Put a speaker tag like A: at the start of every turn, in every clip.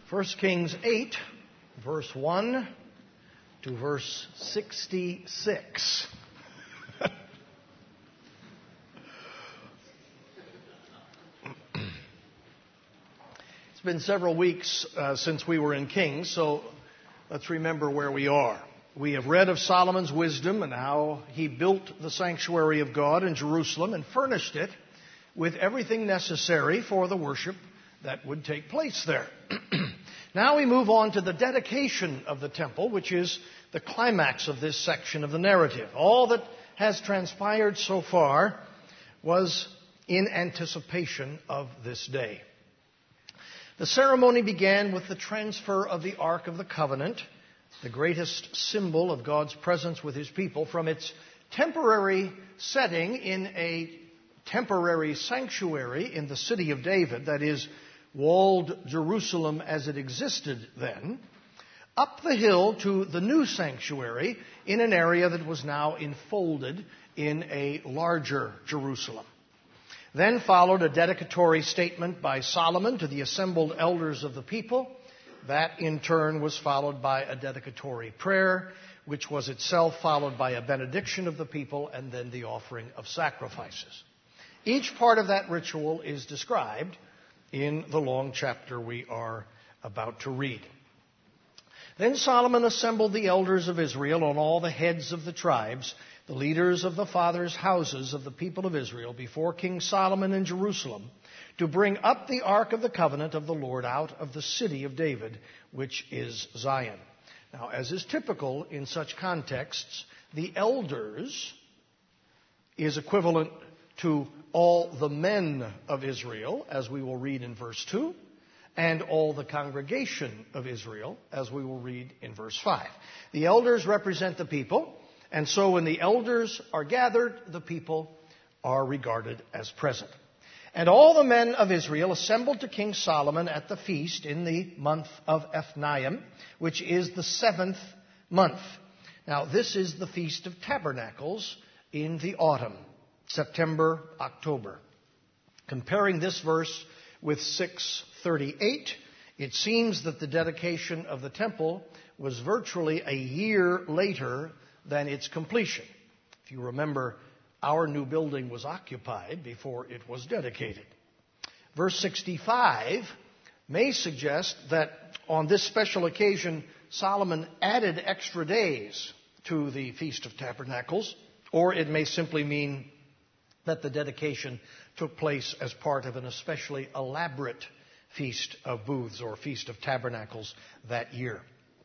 A: 1 Kings 8, verse 1 to verse 66. It's been several weeks since we were in Kings, so let's remember where we are. We have read of Solomon's wisdom and how he built the sanctuary of God in Jerusalem and furnished it with everything necessary for the worship that would take place there. Now we move on to the dedication of the temple, which is the climax of this section of the narrative. All that has transpired so far was in anticipation of this day. The ceremony began with the transfer of the Ark of the Covenant, the greatest symbol of God's presence with His people, from its temporary setting in a temporary sanctuary in the city of David, that is, walled Jerusalem as it existed then, up the hill to the new sanctuary in an area that was now enfolded in a larger Jerusalem. Then followed a dedicatory statement by Solomon to the assembled elders of the people. That, in turn, was followed by a dedicatory prayer, which was itself followed by a benediction of the people and then the offering of sacrifices. Each part of that ritual is described in the long chapter we are about to read. Then Solomon assembled the elders of Israel and all the heads of the tribes, the leaders of the fathers' houses of the people of Israel, before King Solomon in Jerusalem, to bring up the Ark of the Covenant of the Lord out of the city of David, which is Zion. Now, as is typical in such contexts, the elders is equivalent to all the men of Israel, as we will read in verse 2, and all the congregation of Israel, as we will read in verse 5. The elders represent the people, and so when the elders are gathered, the people are regarded as present. And all the men of Israel assembled to King Solomon at the feast in the month of Ethniam, which is the 7th month. Now, this is the Feast of Tabernacles in the autumn, September, October. Comparing this verse with 6:38, it seems that the dedication of the temple was virtually a year later than its completion. If you remember, our new building was occupied before it was dedicated. Verse 65 may suggest that on this special occasion, Solomon added extra days to the Feast of Tabernacles, or it may simply mean that the dedication took place as part of an especially elaborate Feast of Booths or Feast of Tabernacles that year.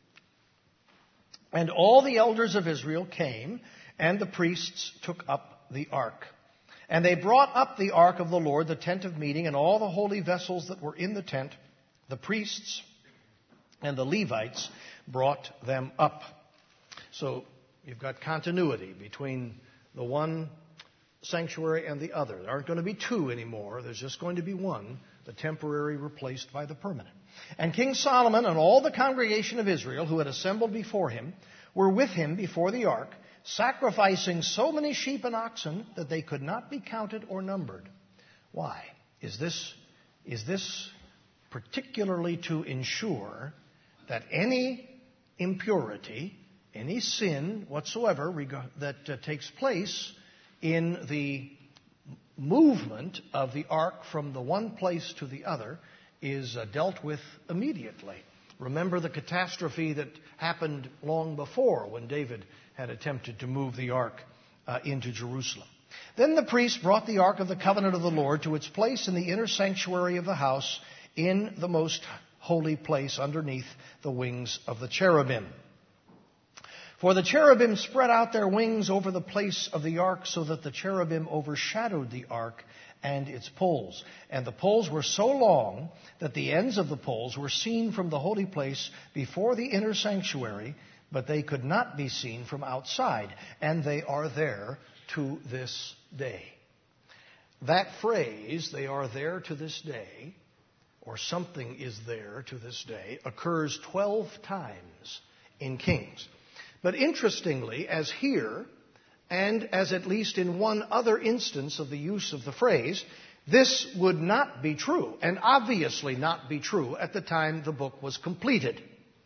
A: And all the elders of Israel came, and the priests took up the ark. And they brought up the ark of the Lord, the tent of meeting, and all the holy vessels that were in the tent. The priests and the Levites brought them up. So you've got continuity between the one sanctuary and the other. There aren't going to be two anymore. There's just going to be one, the temporary replaced by the permanent. And King Solomon and all the congregation of Israel who had assembled before him were with him before the ark, sacrificing so many sheep and oxen that they could not be counted or numbered. Why? Is this particularly to ensure that any impurity, any sin whatsoever that takes place in the movement of the ark from the one place to the other is dealt with immediately. Remember the catastrophe that happened long before when David had attempted to move the ark into Jerusalem. Then the priests brought the Ark of the Covenant of the Lord to its place in the inner sanctuary of the house in the most holy place underneath the wings of the cherubim. For the cherubim spread out their wings over the place of the ark so that the cherubim overshadowed the ark and its poles. And the poles were so long that the ends of the poles were seen from the holy place before the inner sanctuary, but they could not be seen from outside. And they are there to this day. That phrase, they are there to this day, or something is there to this day, occurs 12 times in Kings. But interestingly, as here, and as at least in one other instance of the use of the phrase, This would not be true, and obviously not be true, at the time the book was completed.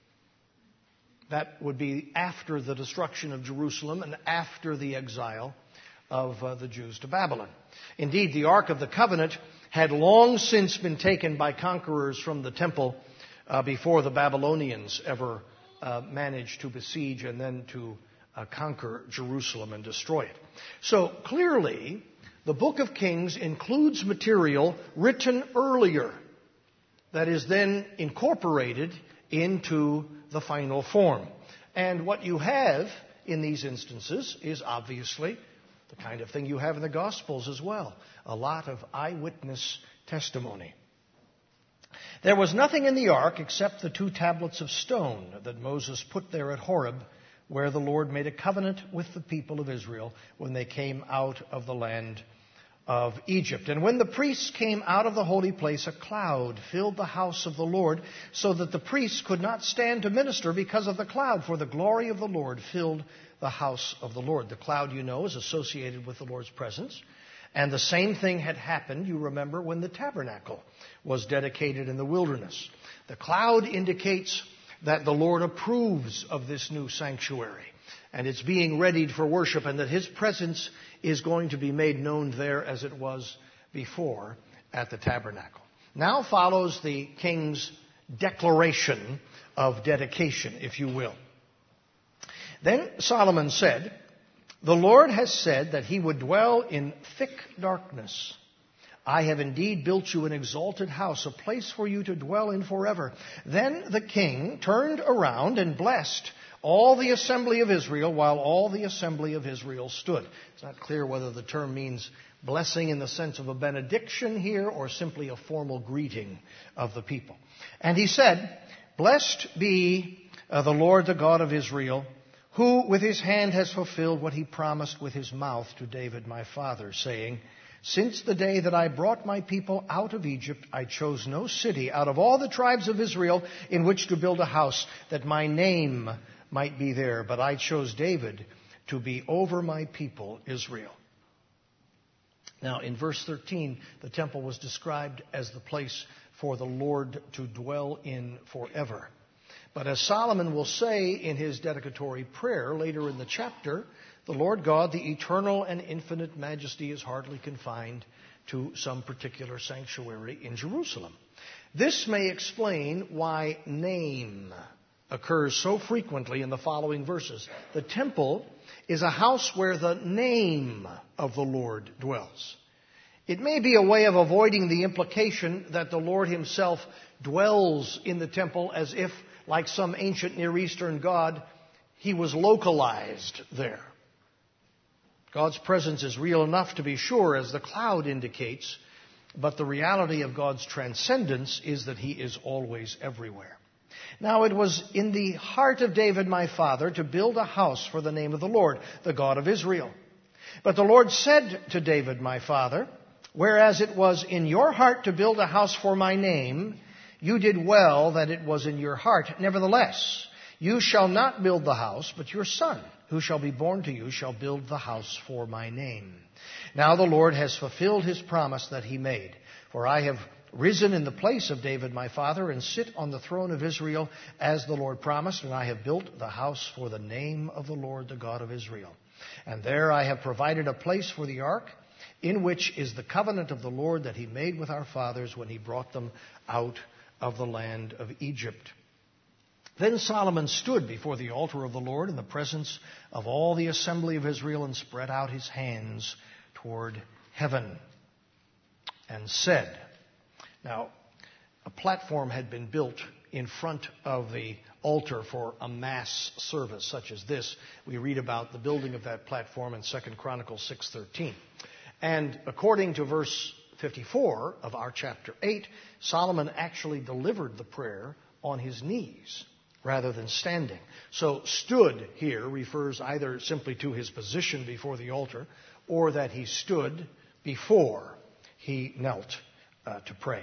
A: That would be after the destruction of Jerusalem and after the exile of the Jews to Babylon. Indeed, the Ark of the Covenant had long since been taken by conquerors from the temple before the Babylonians ever managed to besiege and then to conquer Jerusalem and destroy it. So clearly, the book of Kings includes material written earlier that is then incorporated into the final form. And what you have in these instances is obviously the kind of thing you have in the Gospels as well. A lot of eyewitness testimony. There was nothing in the ark except the 2 tablets of stone that Moses put there at Horeb, where the Lord made a covenant with the people of Israel when they came out of the land of Egypt. And when the priests came out of the holy place, a cloud filled the house of the Lord, so that the priests could not stand to minister because of the cloud, for the glory of the Lord filled the house of the Lord. The cloud, you know, is associated with the Lord's presence. And the same thing had happened, you remember, when the tabernacle was dedicated in the wilderness. The cloud indicates that the Lord approves of this new sanctuary, and it's being readied for worship, and that His presence is going to be made known there as it was before at the tabernacle. Now follows the king's declaration of dedication, if you will. Then Solomon said, "The Lord has said that He would dwell in thick darkness. I have indeed built you an exalted house, a place for you to dwell in forever." Then the king turned around and blessed all the assembly of Israel, while all the assembly of Israel stood. It's not clear whether the term means blessing in the sense of a benediction here or simply a formal greeting of the people. And he said, "Blessed be the Lord, the God of Israel, who with His hand has fulfilled what He promised with His mouth to David my father, saying, since the day that I brought my people out of Egypt, I chose no city out of all the tribes of Israel in which to build a house, that my name might be there. But I chose David to be over my people Israel." Now, in verse 13, the temple was described as the place for the Lord to dwell in forever. But as Solomon will say in his dedicatory prayer later in the chapter, the Lord God, the eternal and infinite majesty, is hardly confined to some particular sanctuary in Jerusalem. This may explain why name occurs so frequently in the following verses. The temple is a house where the name of the Lord dwells. It may be a way of avoiding the implication that the Lord Himself dwells in the temple as if, like some ancient Near Eastern god, He was localized there. God's presence is real enough to be sure, as the cloud indicates, but the reality of God's transcendence is that He is always everywhere. Now it was in the heart of David my father to build a house for the name of the Lord, the God of Israel. But the Lord said to David my father, whereas it was in your heart to build a house for my name, you did well that it was in your heart. Nevertheless, you shall not build the house, but your son, who shall be born to you, shall build the house for my name. Now the Lord has fulfilled His promise that He made. For I have risen in the place of David my father and sit on the throne of Israel as the Lord promised, and I have built the house for the name of the Lord, the God of Israel. And there I have provided a place for the ark, in which is the covenant of the Lord that He made with our fathers when He brought them out of the land of Egypt. Then Solomon stood before the altar of the Lord in the presence of all the assembly of Israel and spread out his hands toward heaven and said. Now, a platform had been built in front of the altar for a mass service such as this. We read about the building of that platform in 2 Chronicles 6:13. And according to verse 54 of our chapter 8, Solomon actually delivered the prayer on his knees rather than standing. So stood here refers either simply to his position before the altar or that he stood before he knelt to pray.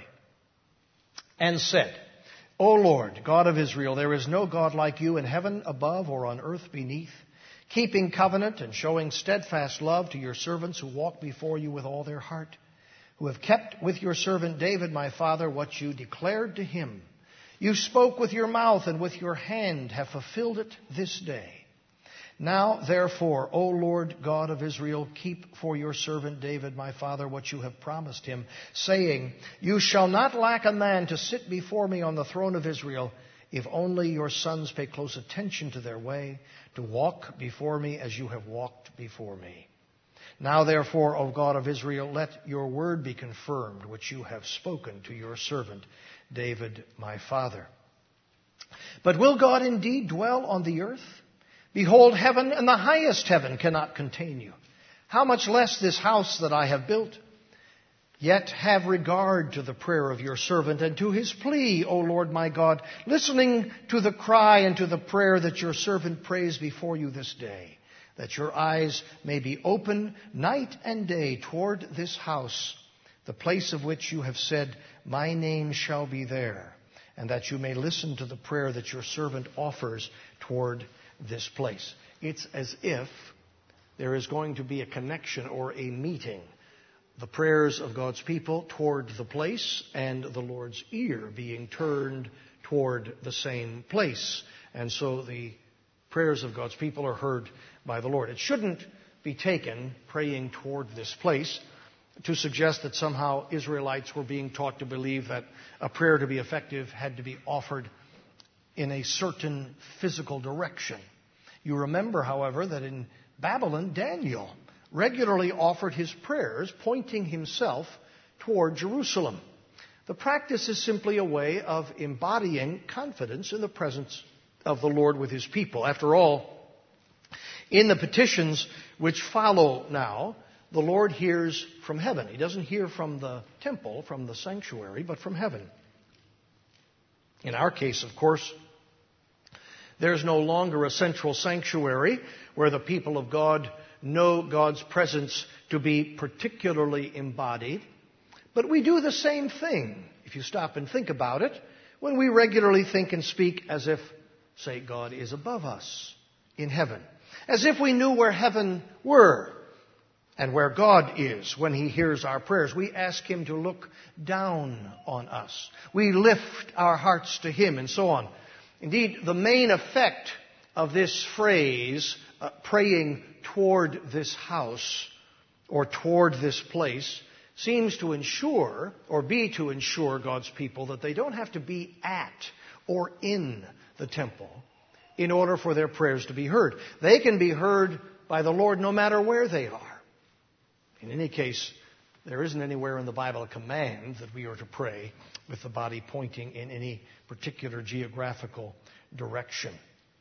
A: And said, O Lord, God of Israel, there is no God like you in heaven above or on earth beneath, keeping covenant and showing steadfast love to your servants who walk before you with all their heart. who have kept with your servant David my father what you declared to him. You spoke with your mouth and with your hand have fulfilled it this day. Now, therefore, O Lord God of Israel, keep for your servant David my father what you have promised him, saying, You shall not lack a man to sit before me on the throne of Israel, if only your sons pay close attention to their way, to walk before me as you have walked before me. Now, therefore, O God of Israel, let your word be confirmed, which you have spoken to your servant David my father. But will God indeed dwell on the earth? Behold, heaven and the highest heaven cannot contain you. How much less this house that I have built? Yet have regard to the prayer of your servant and to his plea, O Lord my God, listening to the cry and to the prayer that your servant prays before you this day, that your eyes may be open night and day toward this house, the place of which you have said, My name shall be there, and that you may listen to the prayer that your servant offers toward this place. It's as if there is going to be a connection or a meeting. The prayers of God's people toward the place and the Lord's ear being turned toward the same place. And so the prayers of God's people are heard by the Lord. It shouldn't be taken, praying toward this place, to suggest that somehow Israelites were being taught to believe that a prayer to be effective had to be offered in a certain physical direction. You remember, however, that in Babylon, Daniel regularly offered his prayers pointing himself toward Jerusalem. The practice is simply a way of embodying confidence in the presence of the Lord with his people. After all, in the petitions which follow now, the Lord hears from heaven. He doesn't hear from the temple, from the sanctuary, but from heaven. In our case, of course, there's no longer a central sanctuary where the people of God know God's presence to be particularly embodied. But we do the same thing, if you stop and think about it, when we regularly think and speak as if, say, God is above us in heaven. As if we knew where heaven were and where God is when he hears our prayers. We ask him to look down on us. We lift our hearts to him and so on. Indeed, the main effect of this phrase, praying toward this house or toward this place, seems to ensure, or be to ensure God's people that they don't have to be at or in the temple in order for their prayers to be heard. They can be heard by the Lord no matter where they are. In any case, there isn't anywhere in the Bible a command that we are to pray with the body pointing in any particular geographical direction.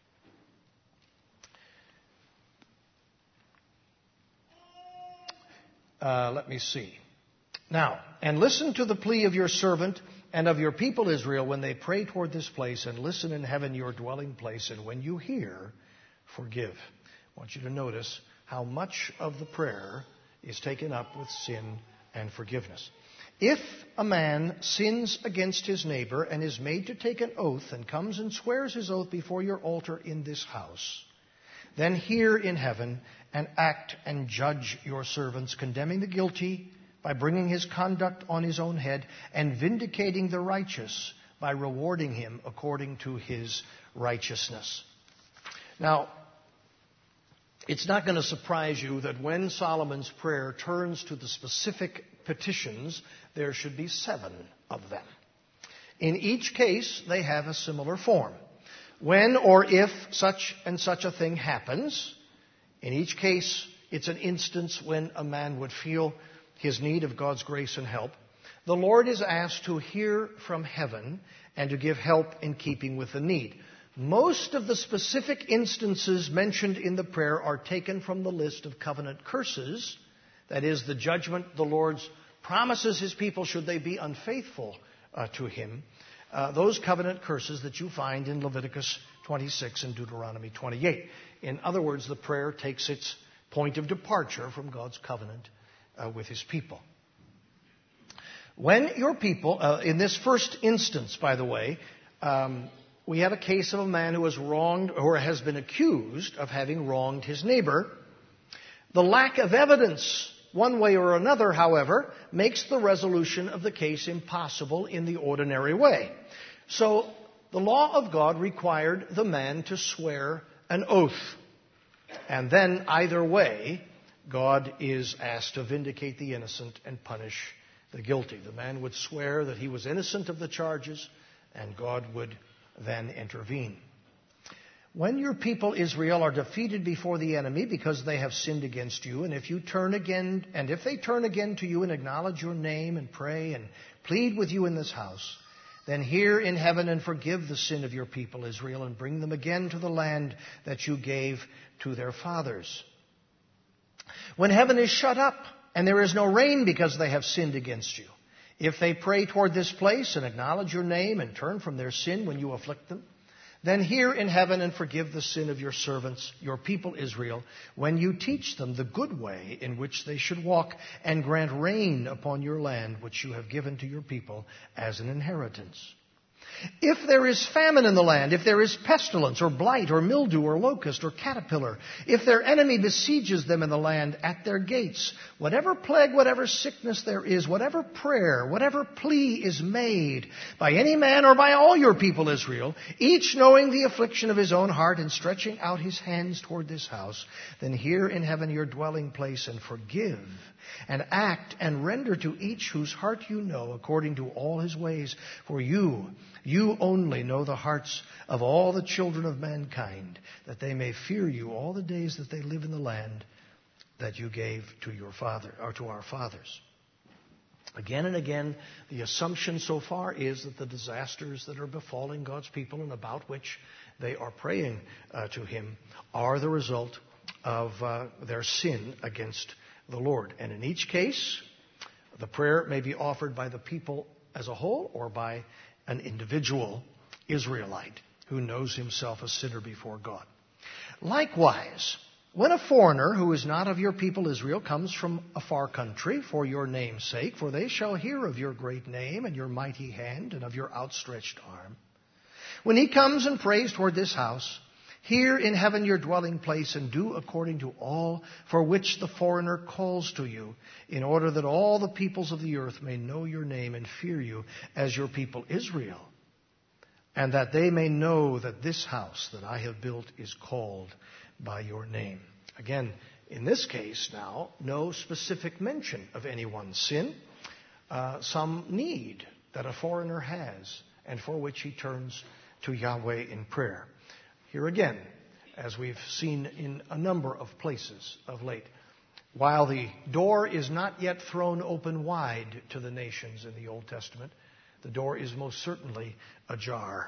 A: Let me see. Now, and listen to the plea of your servant and of your people Israel when they pray toward this place, and listen in heaven your dwelling place, and when you hear, forgive. I want you to notice how much of the prayer is taken up with sin and forgiveness. If a man sins against his neighbor and is made to take an oath and comes and swears his oath before your altar in this house, then hear in heaven and act and judge your servants, condemning the guilty by bringing his conduct on his own head, and vindicating the righteous by rewarding him according to his righteousness. Now, it's not going to surprise you that when Solomon's prayer turns to the specific petitions, there should be 7 of them. In each case, they have a similar form. When or if such and such a thing happens, in each case, it's an instance when a man would feel his need of God's grace and help. The Lord is asked to hear from heaven and to give help in keeping with the need. Most of the specific instances mentioned in the prayer are taken from the list of covenant curses. That is, the judgment the Lord promises his people should they be unfaithful to him. Those covenant curses that you find in Leviticus 26 and Deuteronomy 28. In other words, the prayer takes its point of departure from God's covenant with his people. When your people, in this first instance, by the way, we have a case of a man who has wronged or has been accused of having wronged his neighbor. The lack of evidence one way or another, however, makes the resolution of the case impossible in the ordinary way. So the law of God required the man to swear an oath. And then either way, God is asked to vindicate the innocent and punish the guilty. The man would swear that he was innocent of the charges, and God would then intervene. When your people Israel are defeated before the enemy because they have sinned against you, and if they turn again to you and acknowledge your name and pray and plead with you in this house, then hear in heaven and forgive the sin of your people Israel and bring them again to the land that you gave to their fathers. When heaven is shut up and there is no rain because they have sinned against you, if they pray toward this place and acknowledge your name and turn from their sin when you afflict them, then hear in heaven and forgive the sin of your servants, your people Israel, when you teach them the good way in which they should walk, and grant rain upon your land which you have given to your people as an inheritance. If there is famine in the land, if there is pestilence or blight or mildew or locust or caterpillar, if their enemy besieges them in the land at their gates, whatever plague, whatever sickness there is, whatever prayer, whatever plea is made by any man or by all your people Israel, each knowing the affliction of his own heart and stretching out his hands toward this house, then hear in heaven your dwelling place and forgive and act and render to each whose heart you know according to all his ways. For you only know the hearts of all the children of mankind, that they may fear you all the days that they live in the land that you gave to your father or to our fathers. Again and again, the assumption so far is that the disasters that are befalling God's people and about which they are praying to him are the result of their sin against the Lord. And in each case, the prayer may be offered by the people as a whole or by an individual Israelite who knows himself a sinner before God. Likewise, when a foreigner who is not of your people Israel comes from a far country for your name's sake, for they shall hear of your great name and your mighty hand and of your outstretched arm, when he comes and prays toward this house, hear in heaven your dwelling place and do according to all for which the foreigner calls to you, in order that all the peoples of the earth may know your name and fear you as your people Israel, and that they may know that this house that I have built is called by your name. Again, in this case now, no specific mention of anyone's sin, some need that a foreigner has and for which he turns to Yahweh in prayer. Here again, as we've seen in a number of places of late, while the door is not yet thrown open wide to the nations in the Old Testament, the door is most certainly ajar.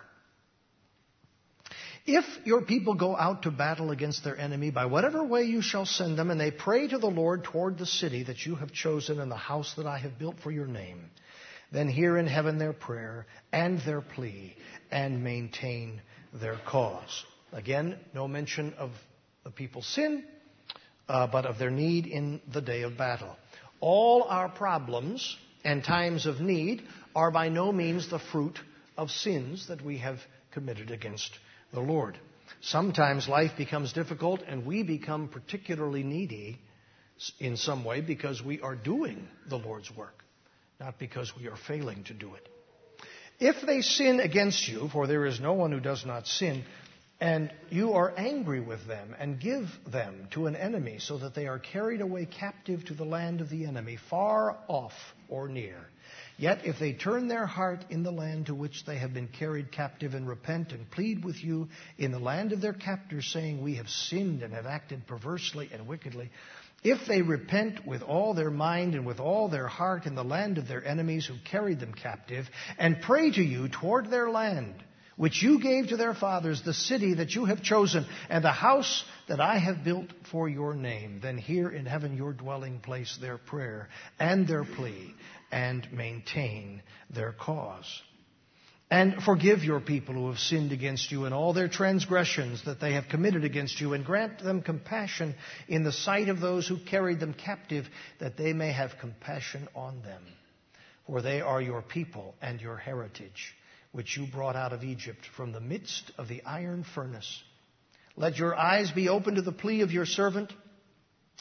A: If your people go out to battle against their enemy by whatever way you shall send them, and they pray to the Lord toward the city that you have chosen and the house that I have built for your name, then hear in heaven their prayer and their plea and maintain their cause. Again, no mention of the people's sin, but of their need in the day of battle. All our problems and times of need are by no means the fruit of sins that we have committed against the Lord. Sometimes life becomes difficult and we become particularly needy in some way because we are doing the Lord's work, not because we are failing to do it. If they sin against you, for there is no one who does not sin, and you are angry with them and give them to an enemy so that they are carried away captive to the land of the enemy, far off or near, yet if they turn their heart in the land to which they have been carried captive and repent and plead with you in the land of their captors, saying, we have sinned and have acted perversely and wickedly, if they repent with all their mind and with all their heart in the land of their enemies who carried them captive, and pray to you toward their land, which you gave to their fathers, the city that you have chosen, and the house that I have built for your name, then hear in heaven your dwelling place their prayer and their plea, and maintain their cause. And forgive your people who have sinned against you in all their transgressions that they have committed against you, and grant them compassion in the sight of those who carried them captive, that they may have compassion on them. For they are your people and your heritage, which you brought out of Egypt from the midst of the iron furnace. Let your eyes be open to the plea of your servant,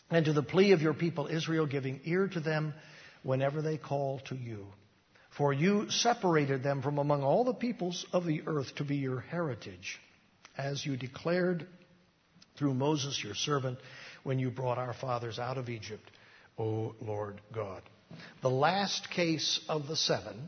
A: and to the plea of your people Israel, giving ear to them whenever they call to you. For you separated them from among all the peoples of the earth to be your heritage, as you declared through Moses your servant when you brought our fathers out of Egypt, O Lord God. The last case of the 7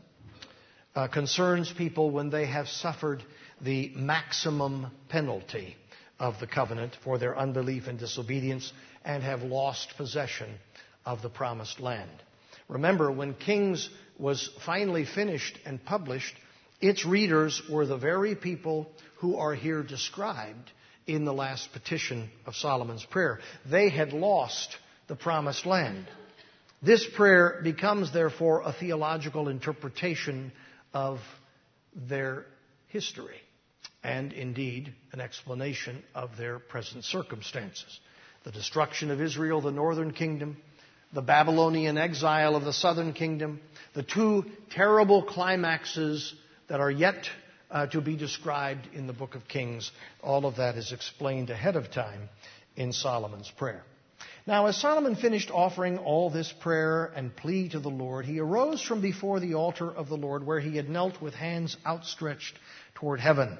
A: concerns people when they have suffered the maximum penalty of the covenant for their unbelief and disobedience and have lost possession of the promised land. Remember, when Kings was finally finished and published, its readers were the very people who are here described in the last petition of Solomon's prayer. They had lost the promised land. This prayer becomes, therefore, a theological interpretation of their history and, indeed, an explanation of their present circumstances. The destruction of Israel, the northern kingdom, the Babylonian exile of the southern kingdom, the 2 terrible climaxes that are yet to be described in the book of Kings. All of that is explained ahead of time in Solomon's prayer. Now, as Solomon finished offering all this prayer and plea to the Lord, he arose from before the altar of the Lord, where he had knelt with hands outstretched toward heaven.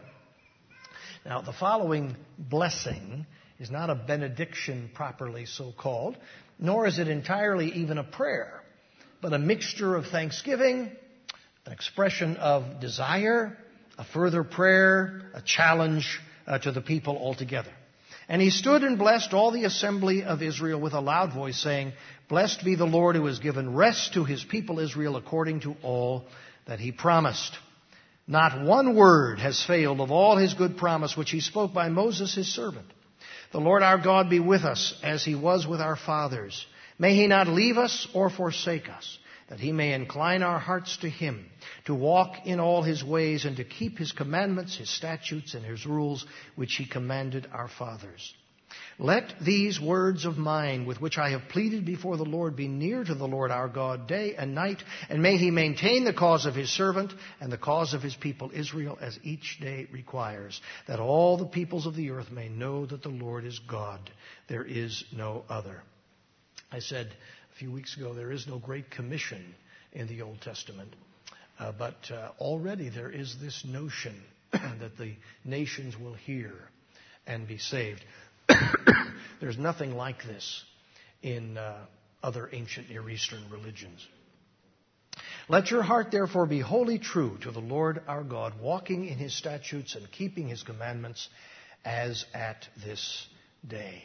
A: Now, the following blessing is not a benediction properly so called, nor is it entirely even a prayer, but a mixture of thanksgiving, an expression of desire, a further prayer, a challenge to the people altogether. And he stood and blessed all the assembly of Israel with a loud voice, saying, Blessed be the Lord who has given rest to his people Israel according to all that he promised. Not one word has failed of all his good promise which he spoke by Moses his servant. The Lord our God be with us as he was with our fathers. May he not leave us or forsake us, that he may incline our hearts to him, to walk in all his ways and to keep his commandments, his statutes, and his rules, which he commanded our fathers. Let these words of mine, with which I have pleaded before the Lord, be near to the Lord our God day and night, and may he maintain the cause of his servant and the cause of his people Israel as each day requires, that all the peoples of the earth may know that the Lord is God. There is no other. I said a few weeks ago, there is no great commission in the Old Testament, but already there is this notion that the nations will hear and be saved. There's nothing like this in other ancient Near Eastern religions. Let your heart therefore be wholly true to the Lord our God, walking in his statutes and keeping his commandments as at this day.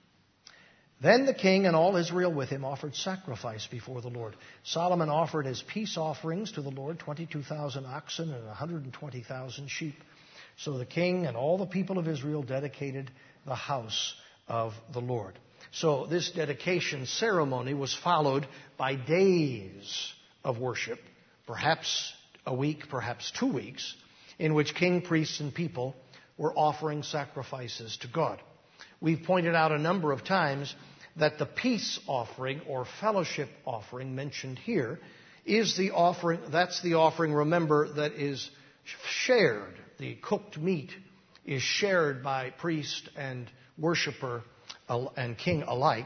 A: Then the king and all Israel with him offered sacrifice before the Lord. Solomon offered as peace offerings to the Lord 22,000 oxen and 120,000 sheep. So the king and all the people of Israel dedicated the house of the Lord. So this dedication ceremony was followed by days of worship, perhaps a week, perhaps 2 weeks, in which king, priests, and people were offering sacrifices to God. We've pointed out a number of times that the peace offering or fellowship offering mentioned here is the offering, that's the offering, remember, that is shared. The cooked meat is shared by priest and worshiper and king alike.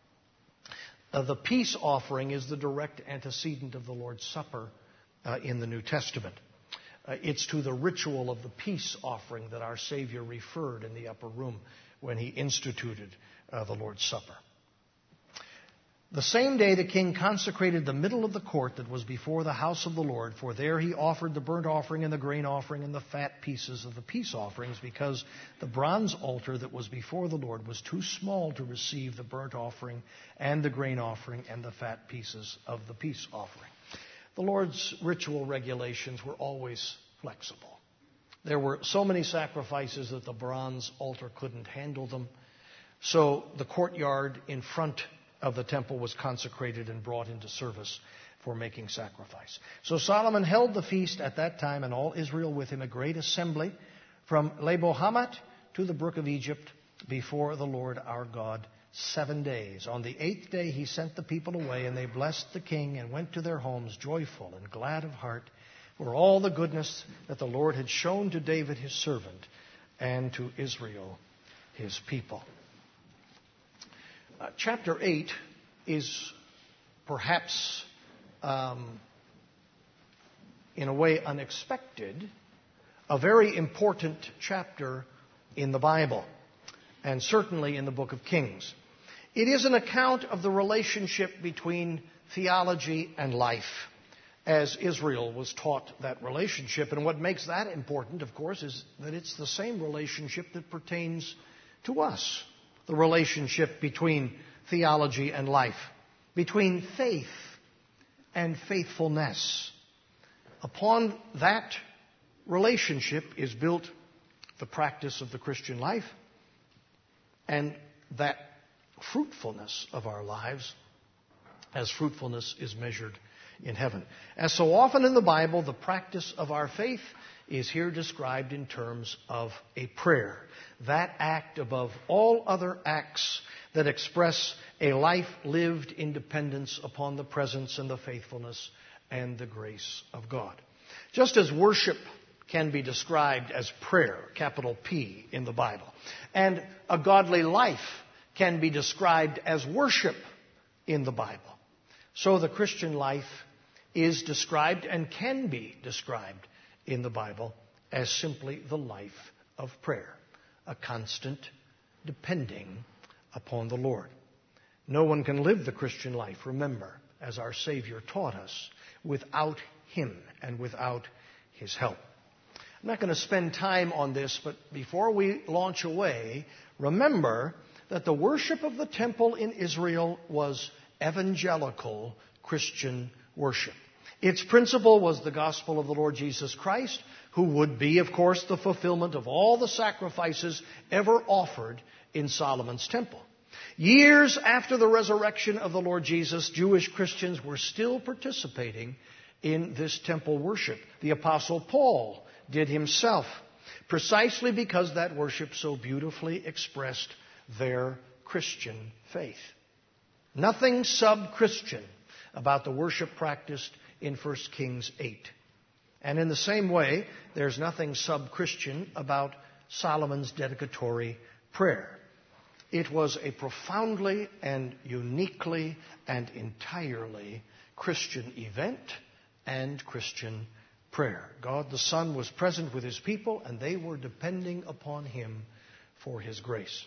A: The peace offering is the direct antecedent of the Lord's Supper in the New Testament. It's to the ritual of the peace offering that our Savior referred in the upper room when he instituted the Lord's Supper. The same day the king consecrated the middle of the court that was before the house of the Lord, for there he offered the burnt offering and the grain offering and the fat pieces of the peace offerings, because the bronze altar that was before the Lord was too small to receive the burnt offering and the grain offering and the fat pieces of the peace offering. The Lord's ritual regulations were always flexible. There were so many sacrifices that the bronze altar couldn't handle them. So the courtyard in front of the temple was consecrated and brought into service for making sacrifice. So Solomon held the feast at that time, and all Israel with him, a great assembly, from Lebo Hamath to the brook of Egypt, before the Lord our God 7 days. On the 8th day he sent the people away, and they blessed the king and went to their homes joyful and glad of heart for all the goodness that the Lord had shown to David his servant and to Israel his people. Chapter 8 is perhaps, in a way unexpected, a very important chapter in the Bible, and certainly in the book of Kings. It is an account of the relationship between theology and life, as Israel was taught that relationship. And what makes that important, of course, is that it's the same relationship that pertains to us, the relationship between theology and life, between faith and faithfulness. Upon that relationship is built the practice of the Christian life, and that fruitfulness of our lives, as fruitfulness is measured in heaven. As so often in the Bible, the practice of our faith is here described in terms of a prayer. That act above all other acts that express a life lived in dependence upon the presence and the faithfulness and the grace of God. Just as worship can be described as prayer, capital P, in the Bible, and a godly life can be described as worship in the Bible, so the Christian life is described and can be described in the Bible as simply the life of prayer, a constant depending upon the Lord. No one can live the Christian life, remember, as our Savior taught us, without Him and without His help. I'm not going to spend time on this, but before we launch away, remember that the worship of the temple in Israel was evangelical Christian worship. Its principle was the gospel of the Lord Jesus Christ, who would be, of course, the fulfillment of all the sacrifices ever offered in Solomon's temple. Years after the resurrection of the Lord Jesus, Jewish Christians were still participating in this temple worship. The Apostle Paul did himself, precisely because that worship so beautifully expressed their Christian faith. Nothing sub-Christian about the worship practiced in 1 Kings 8. And in the same way, there's nothing sub-Christian about Solomon's dedicatory prayer. It was a profoundly and uniquely and entirely Christian event and Christian prayer. God the Son was present with His people, and they were depending upon Him for His grace.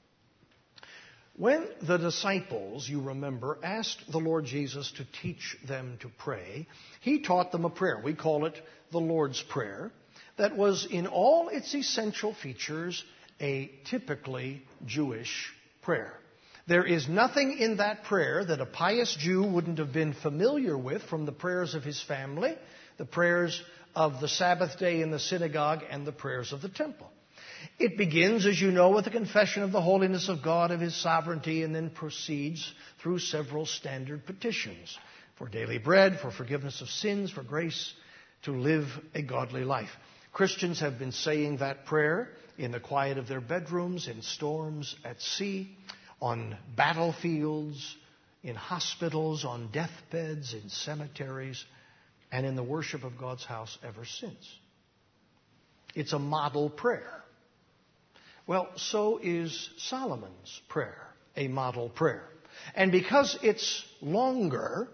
A: When the disciples, you remember, asked the Lord Jesus to teach them to pray, He taught them a prayer. We call it the Lord's Prayer, that was in all its essential features a typically Jewish prayer. There is nothing in that prayer that a pious Jew wouldn't have been familiar with from the prayers of his family, the prayers of the Sabbath day in the synagogue, and the prayers of the temple. It begins, as you know, with a confession of the holiness of God, of His sovereignty, and then proceeds through several standard petitions for daily bread, for forgiveness of sins, for grace to live a godly life. Christians have been saying that prayer in the quiet of their bedrooms, in storms at sea, on battlefields, in hospitals, on deathbeds, in cemeteries, and in the worship of God's house ever since. It's a model prayer. Well, so is Solomon's prayer, a model prayer. And because it's longer,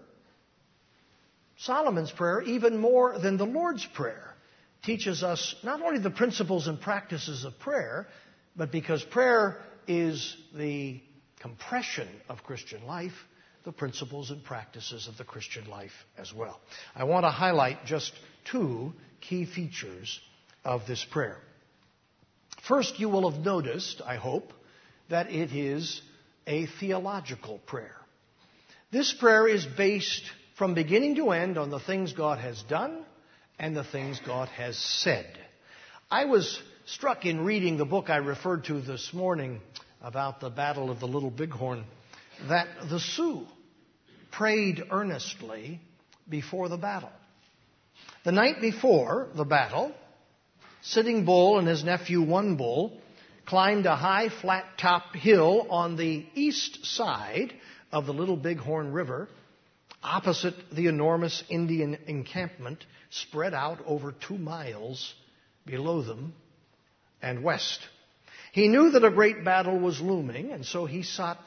A: Solomon's prayer, even more than the Lord's Prayer, teaches us not only the principles and practices of prayer, but because prayer is the compression of Christian life, the principles and practices of the Christian life as well. I want to highlight just two key features of this prayer. First, you will have noticed, I hope, that it is a theological prayer. This prayer is based from beginning to end on the things God has done and the things God has said. I was struck in reading the book I referred to this morning about the Battle of the Little Bighorn that the Sioux prayed earnestly before the battle. The night before the battle, Sitting Bull and his nephew One Bull climbed a high, flat-top hill on the east side of the Little Bighorn River, opposite the enormous Indian encampment spread out over 2 miles below them and west. He knew that a great battle was looming, and so he sought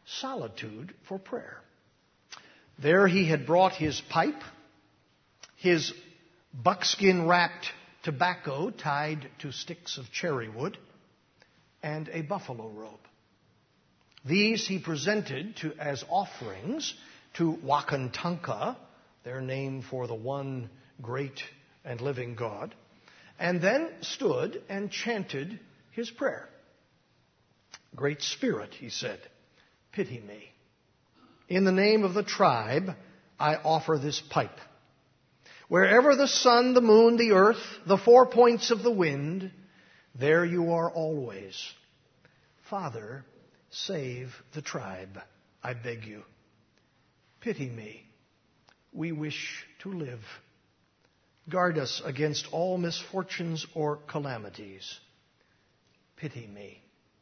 A: solitude for prayer. There he had brought his pipe, his buckskin-wrapped tobacco tied to sticks of cherry wood, and a buffalo robe. These he presented as offerings to Wakantanka, their name for the one great and living God, and then stood and chanted his prayer. Great Spirit, he said, pity me. In the name of the tribe, I offer this pipe. Wherever the sun, the moon, the earth, the 4 points of the wind, there you are always. Father, save the tribe, I beg you. Pity me. We wish to live. Guard us against all misfortunes or calamities. Pity me.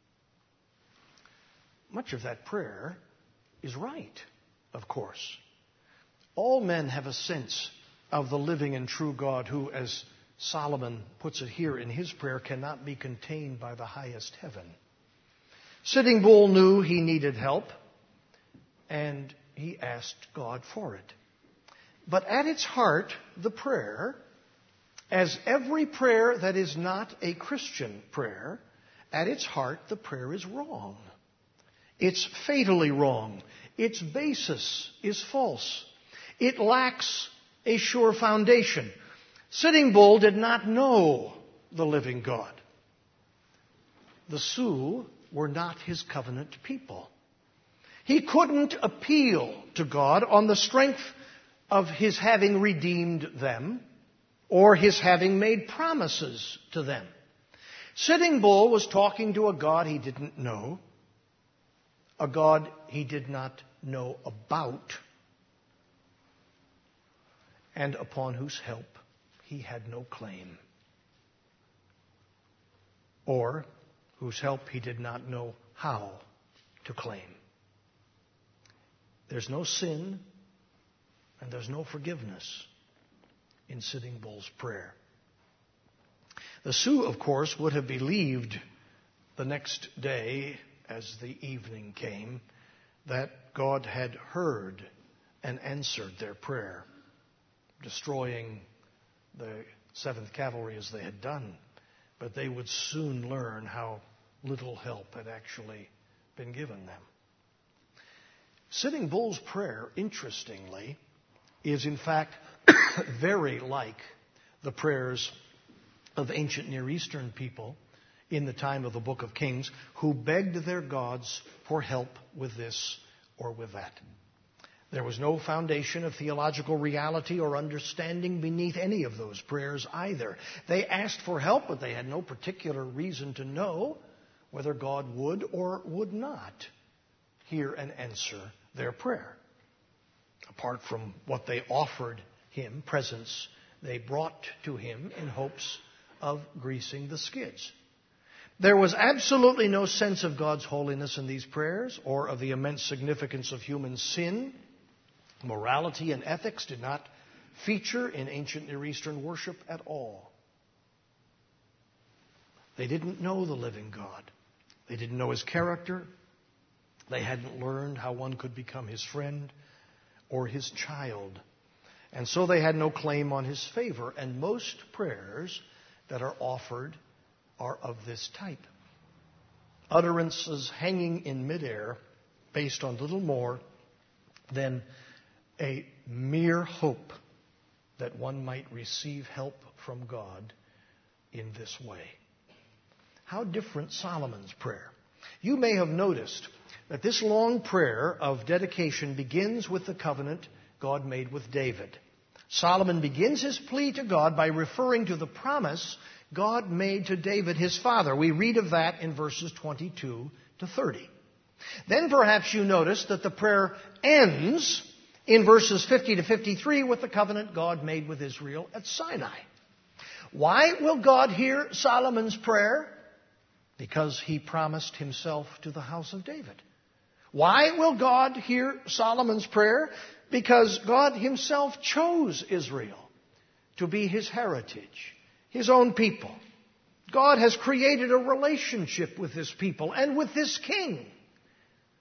A: Much of that prayer is right, of course. All men have a sense of the living and true God who, as Solomon puts it here in his prayer, cannot be contained by the highest heaven. Sitting Bull knew he needed help, and he asked God for it. But at its heart, the prayer, as every prayer that is not a Christian prayer, at its heart, the prayer is wrong. It's fatally wrong. Its basis is false. It lacks a sure foundation. Sitting Bull did not know the living God. The Sioux were not his covenant people. He couldn't appeal to God on the strength of his having redeemed them or his having made promises to them. Sitting Bull was talking to a God he didn't know, a God he did not know about, and upon whose help he had no claim, or whose help he did not know how to claim. There's no sin and there's no forgiveness in Sitting Bull's prayer. The Sioux, of course, would have believed the next day, as the evening came, that God had heard and answered their prayer, destroying the 7th Cavalry as they had done. But they would soon learn how little help had actually been given them. Sitting Bull's prayer, interestingly, is in fact very like the prayers of ancient Near Eastern people in the time of the Book of Kings, who begged their gods for help with this or with that. There was no foundation of theological reality or understanding beneath any of those prayers either. They asked for help, but they had no particular reason to know whether God would or would not hear and answer their prayer. Apart from what they offered him, presents they brought to him in hopes of greasing the skids. There was absolutely no sense of God's holiness in these prayers or of the immense significance of human sin. Morality and ethics did not feature in ancient Near Eastern worship at all. They didn't know the living God. They didn't know his character. They hadn't learned how one could become his friend or his child. And so they had no claim on his favor. And most prayers that are offered are of this type. Utterances hanging in midair based on little more than a mere hope that one might receive help from God in this way. How different Solomon's prayer. You may have noticed that this long prayer of dedication begins with the covenant God made with David. Solomon begins his plea to God by referring to the promise God made to David, his father. We read of that in verses 22 to 30. Then perhaps you notice that the prayer ends in verses 50 to 53 with the covenant God made with Israel at Sinai. Why will God hear Solomon's prayer? Because he promised himself to the house of David. Why will God hear Solomon's prayer? Because God himself chose Israel to be his heritage, his own people. God has created a relationship with this people and with this king.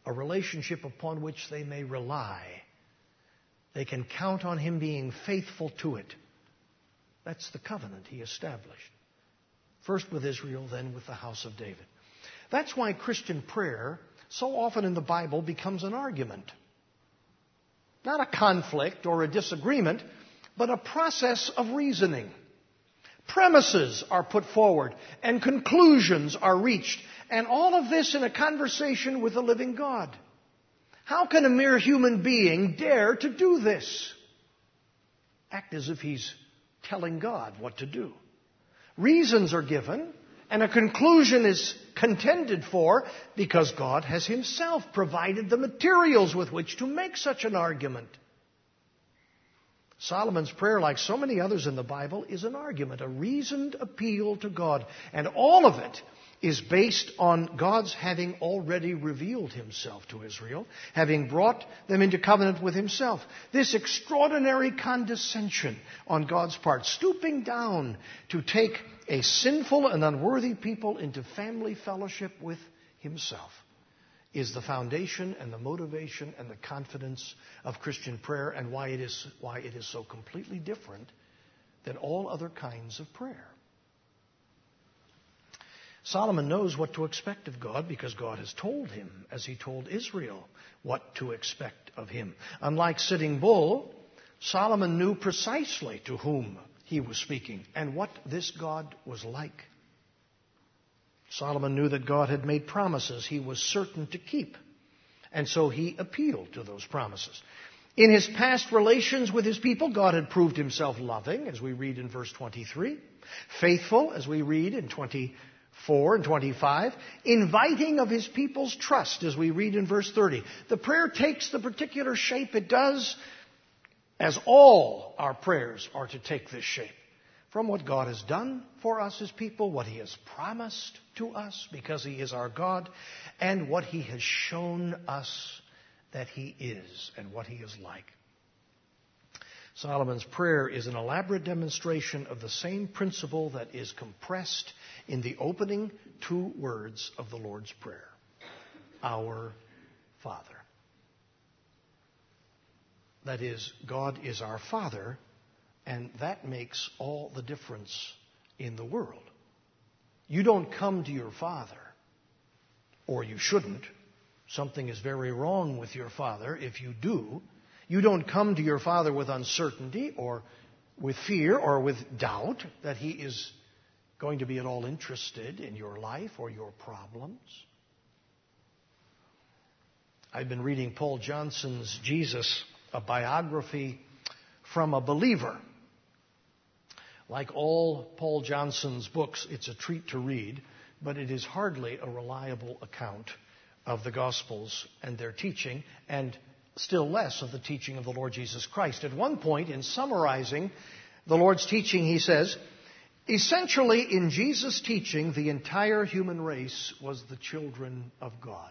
A: a relationship upon which they may rely. They can count on Him being faithful to it. That's the covenant He established. First with Israel, then with the house of David. That's why Christian prayer so often in the Bible becomes an argument. Not a conflict or a disagreement, but a process of reasoning. Premises are put forward and conclusions are reached, and all of this in a conversation with the living God. How can a mere human being dare to do this? Act as if he's telling God what to do. Reasons are given, and a conclusion is contended for because God has Himself provided the materials with which to make such an argument. Solomon's prayer, like so many others in the Bible, is an argument, a reasoned appeal to God. And all of it is based on God's having already revealed Himself to Israel, having brought them into covenant with Himself. This extraordinary condescension on God's part, stooping down to take a sinful and unworthy people into family fellowship with Himself, is the foundation and the motivation and the confidence of Christian prayer, and why it is so completely different than all other kinds of prayer. Solomon knows what to expect of God because God has told him, as He told Israel, what to expect of Him. Unlike Sitting Bull, Solomon knew precisely to whom he was speaking and what this God was like. Solomon knew that God had made promises He was certain to keep, and so he appealed to those promises. In his past relations with His people, God had proved Himself loving, as we read in verse 23, faithful, as we read in 24 and 25, inviting of His people's trust, as we read in verse 30. The prayer takes the particular shape it does, as all our prayers are to take this shape, from what God has done for us as people, what He has promised to us because He is our God, and what He has shown us that He is and what He is like. Solomon's prayer is an elaborate demonstration of the same principle that is compressed in the opening two words of the Lord's Prayer. Our Father. That is, God is our Father, and that makes all the difference in the world. You don't come to your Father, or you shouldn't. Something is very wrong with your Father if you do. You don't come to your Father with uncertainty or with fear or with doubt that He is going to be at all interested in your life or your problems. I've been reading Paul Johnson's Jesus, a biography from a believer. Like all Paul Johnson's books, it's a treat to read, but it is hardly a reliable account of the Gospels and their teaching, and still less of the teaching of the Lord Jesus Christ. At one point, in summarizing the Lord's teaching, he says, essentially, in Jesus' teaching, the entire human race was the children of God.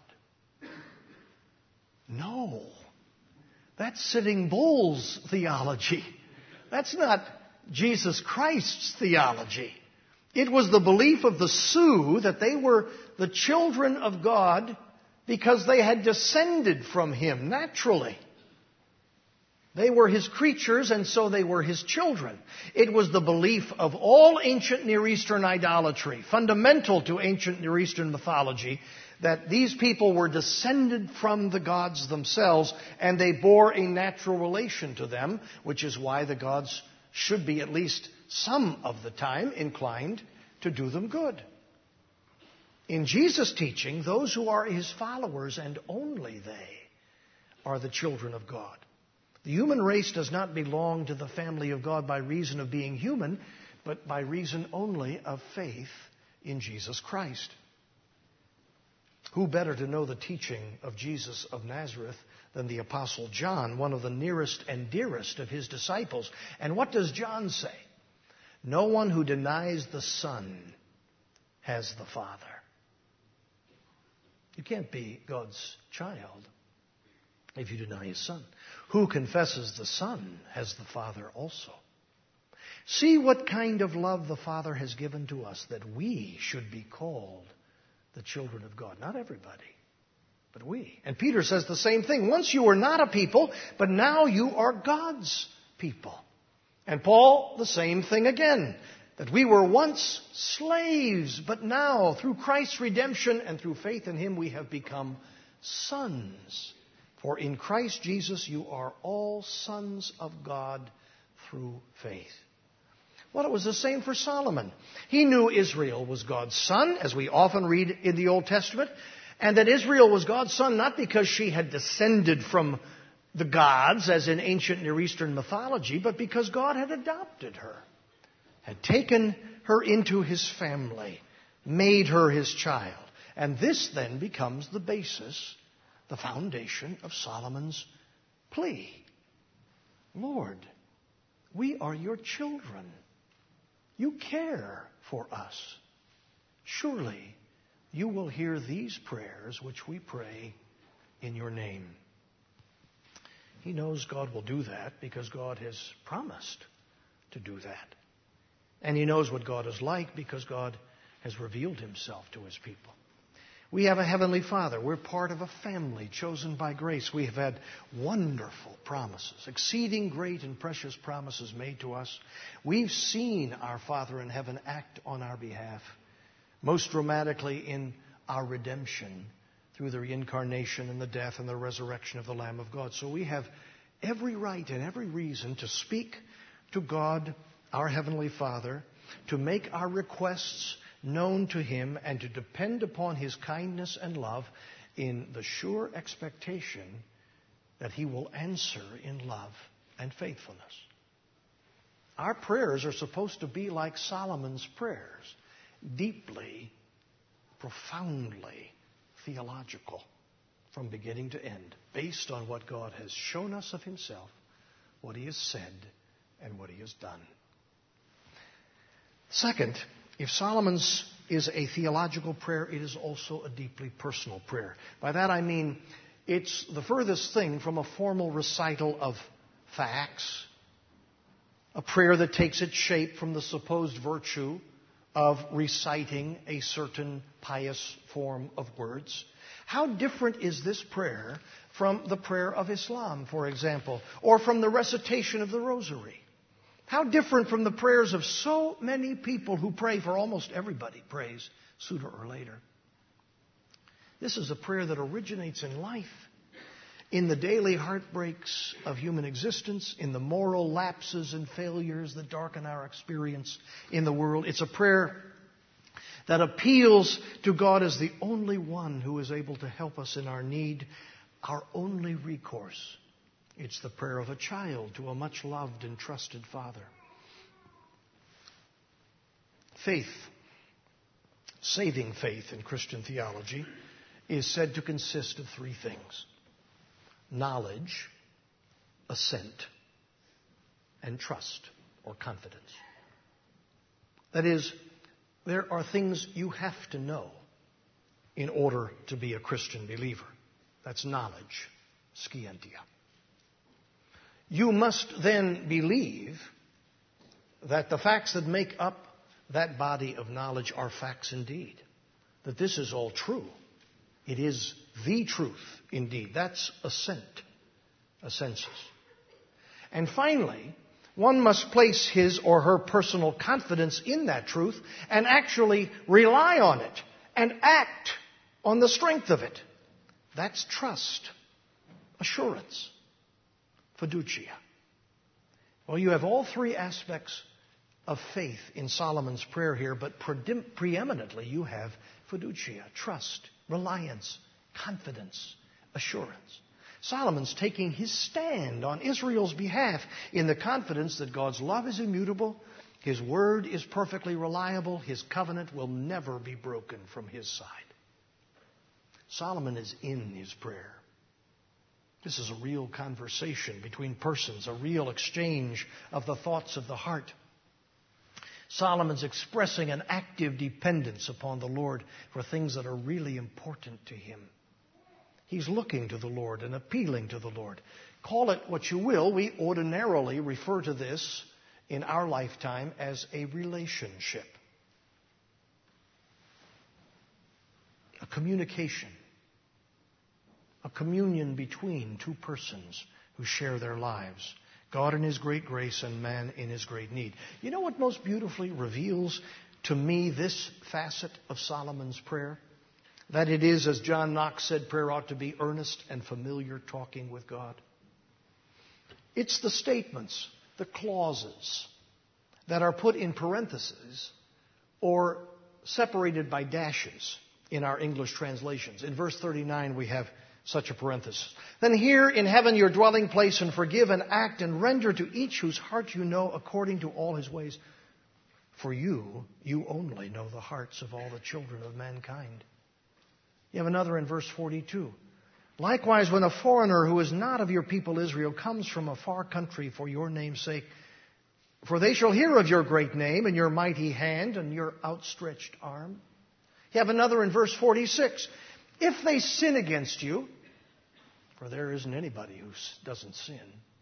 A: No, that's Sitting Bull's theology. That's not Jesus Christ's theology. It was the belief of the Sioux that they were the children of God because they had descended from Him naturally. They were His creatures, and so they were His children. It was the belief of all ancient Near Eastern idolatry, fundamental to ancient Near Eastern mythology, that these people were descended from the gods themselves, and they bore a natural relation to them, which is why the gods should be, at least some of the time, inclined to do them good. In Jesus' teaching, those who are His followers, and only they, are the children of God. The human race does not belong to the family of God by reason of being human, but by reason only of faith in Jesus Christ. Who better to know the teaching of Jesus of Nazareth than the Apostle John, one of the nearest and dearest of his disciples? And what does John say? No one who denies the Son has the Father. You can't be God's child if you deny His Son. Who confesses the Son has the Father also. See what kind of love the Father has given to us, that we should be called the children of God. Not everybody. but we. And Peter says the same thing. Once you were not a people, but now you are God's people. And Paul, the same thing again. That we were once slaves, but now, through Christ's redemption and through faith in Him, we have become sons. For in Christ Jesus you are all sons of God through faith. Well, it was the same for Solomon. He knew Israel was God's son, as we often read in the Old Testament, and that Israel was God's son not because she had descended from the gods, as in ancient Near Eastern mythology, but because God had adopted her, had taken her into His family, made her His child. And this then becomes the basis, the foundation of Solomon's plea. Lord, we are your children. You care for us. Surely you will hear these prayers which we pray in your name. He knows God will do that because God has promised to do that. And he knows what God is like because God has revealed Himself to His people. We have a Heavenly Father. We're part of a family chosen by grace. We have had wonderful promises, exceeding great and precious promises made to us. We've seen our Father in heaven act on our behalf, most dramatically in our redemption through the reincarnation and the death and the resurrection of the Lamb of God. So we have every right and every reason to speak to God, our Heavenly Father, to make our requests known to Him, and to depend upon His kindness and love in the sure expectation that He will answer in love and faithfulness. Our prayers are supposed to be like Solomon's prayers, deeply, profoundly theological from beginning to end, based on what God has shown us of Himself, what He has said, and what He has done. Second, if Solomon's is a theological prayer, it is also a deeply personal prayer. By that I mean it's the furthest thing from a formal recital of facts, a prayer that takes its shape from the supposed virtue of reciting a certain pious form of words. How different is this prayer from the prayer of Islam, for example, or from the recitation of the Rosary? How different from the prayers of so many people who pray, for almost everybody prays sooner or later. This is a prayer that originates in life, in the daily heartbreaks of human existence, in the moral lapses and failures that darken our experience in the world. It's a prayer that appeals to God as the only one who is able to help us in our need, our only recourse. It's the prayer of a child to a much loved and trusted father. Faith, saving faith in Christian theology, is said to consist of three things: knowledge, assent, and trust or confidence. That is, there are things you have to know in order to be a Christian believer. That's knowledge, scientia. You must then believe that the facts that make up that body of knowledge are facts indeed. That this is all true. It is the truth indeed. That's assent, assensus. And finally, one must place his or her personal confidence in that truth and actually rely on it and act on the strength of it. That's trust, assurance, fiducia. Well, you have all three aspects of faith in Solomon's prayer here, but preeminently you have fiducia, trust, reliance, confidence, assurance. Solomon's taking his stand on Israel's behalf in the confidence that God's love is immutable, His word is perfectly reliable, His covenant will never be broken from his side. Solomon is in his prayer. This is a real conversation between persons, a real exchange of the thoughts of the heart. Solomon's expressing an active dependence upon the Lord for things that are really important to him. He's looking to the Lord and appealing to the Lord. Call it what you will. We ordinarily refer to this in our lifetime as a relationship, a communication, communion between two persons who share their lives. God in His great grace and man in his great need. You know what most beautifully reveals to me this facet of Solomon's prayer? That it is, as John Knox said, prayer ought to be earnest and familiar talking with God. It's the statements, the clauses that are put in parentheses or separated by dashes in our English translations. In verse 39 we have such a parenthesis. Then hear in heaven your dwelling place, and forgive and act and render to each whose heart you know according to all his ways. For you only know the hearts of all the children of mankind. You have another in verse 42. Likewise, when a foreigner who is not of your people Israel comes from a far country for your name's sake, for they shall hear of your great name and your mighty hand and your outstretched arm. You have another in verse 46. If they sin against you, for there isn't anybody who doesn't sin.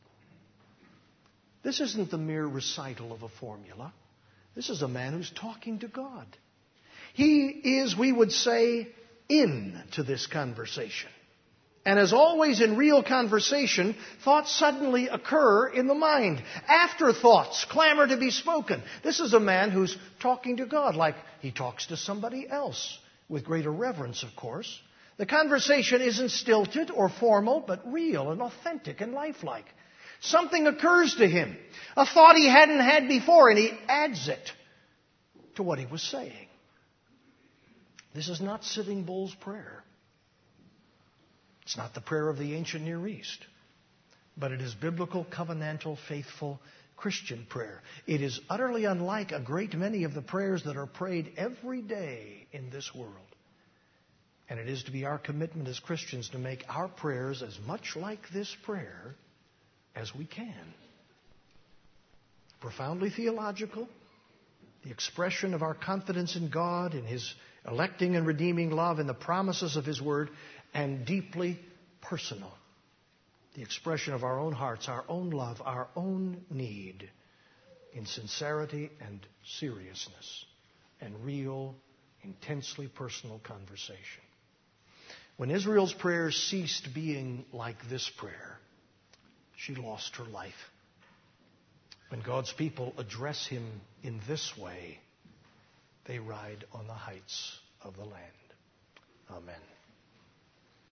A: This isn't the mere recital of a formula. This is a man who's talking to God. He is, we would say, into this conversation. And as always in real conversation, thoughts suddenly occur in the mind. Afterthoughts clamor to be spoken. This is a man who's talking to God like he talks to somebody else, with greater reverence, of course. The conversation isn't stilted or formal, but real and authentic and lifelike. Something occurs to him, a thought he hadn't had before, and he adds it to what he was saying. This is not Sitting Bull's prayer. It's not the prayer of the ancient Near East, but it is biblical, covenantal, faithful Christian prayer. It is utterly unlike a great many of the prayers that are prayed every day in this world. And it is to be our commitment as Christians to make our prayers as much like this prayer as we can. Profoundly theological, the expression of our confidence in God, in His electing and redeeming love, in the promises of His Word, and deeply personal, the expression of our own hearts, our own love, our own need, in sincerity and seriousness, and real, intensely personal conversation. When Israel's prayers ceased being like this prayer, she lost her life. When God's people address Him in this way, they ride on the heights of the land. Amen.